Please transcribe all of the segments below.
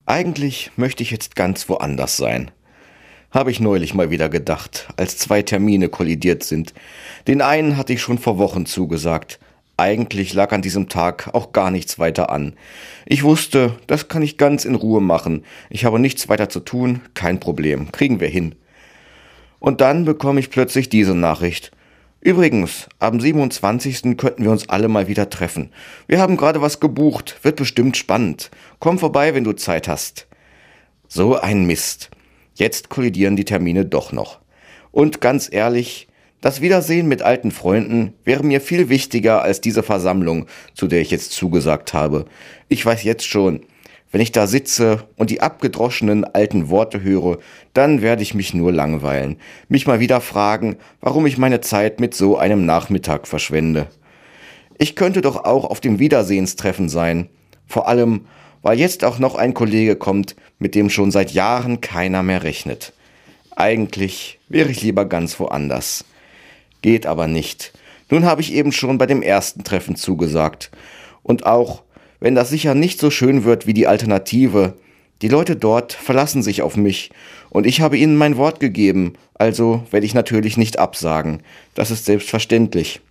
Eigentlich möchte ich jetzt ganz woanders sein. Habe ich neulich mal wieder gedacht, als zwei Termine kollidiert sind. Den einen hatte ich schon vor Wochen zugesagt. Eigentlich lag an diesem Tag auch gar nichts weiter an. Ich wusste, das kann ich ganz in Ruhe machen. Ich habe nichts weiter zu tun, kein Problem, kriegen wir hin. Und dann bekomme ich plötzlich diese Nachricht. Übrigens, am 27. könnten wir uns alle mal wieder treffen. Wir haben gerade was gebucht, wird bestimmt spannend. Komm vorbei, wenn du Zeit hast. So ein Mist. Jetzt kollidieren die Termine doch noch. Und ganz ehrlich, das Wiedersehen mit alten Freunden wäre mir viel wichtiger als diese Versammlung, zu der ich jetzt zugesagt habe. Ich weiß jetzt schon, wenn ich da sitze und die abgedroschenen alten Worte höre, dann werde ich mich nur langweilen, mich mal wieder fragen, warum ich meine Zeit mit so einem Nachmittag verschwende. Ich könnte doch auch auf dem Wiedersehenstreffen sein, vor allem, weil jetzt auch noch ein Kollege kommt, mit dem schon seit Jahren keiner mehr rechnet. Eigentlich wäre ich lieber ganz woanders. Geht aber nicht. Nun habe ich eben schon bei dem ersten Treffen zugesagt. Und auch, wenn das sicher nicht so schön wird wie die Alternative, die Leute dort verlassen sich auf mich und ich habe ihnen mein Wort gegeben, also werde ich natürlich nicht absagen. Das ist selbstverständlich.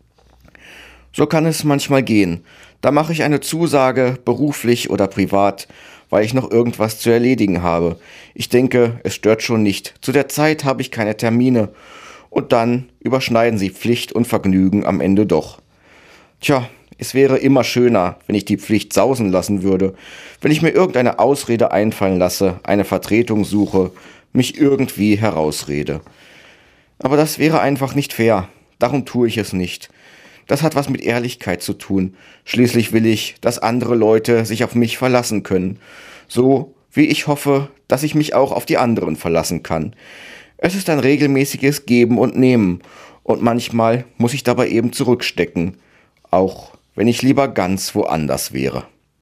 So kann es manchmal gehen. Da mache ich eine Zusage, beruflich oder privat, weil ich noch irgendwas zu erledigen habe. Ich denke, es stört schon nicht. Zu der Zeit habe ich keine Termine. Und dann überschneiden sie Pflicht und Vergnügen am Ende doch. Tja, es wäre immer schöner, wenn ich die Pflicht sausen lassen würde, wenn ich mir irgendeine Ausrede einfallen lasse, eine Vertretung suche, mich irgendwie herausrede. Aber das wäre einfach nicht fair. Darum tue ich es nicht. Das hat was mit Ehrlichkeit zu tun. Schließlich will ich, dass andere Leute sich auf mich verlassen können. So wie ich hoffe, dass ich mich auch auf die anderen verlassen kann. Es ist ein regelmäßiges Geben und Nehmen. Und manchmal muss ich dabei eben zurückstecken. Auch wenn ich lieber ganz woanders wäre.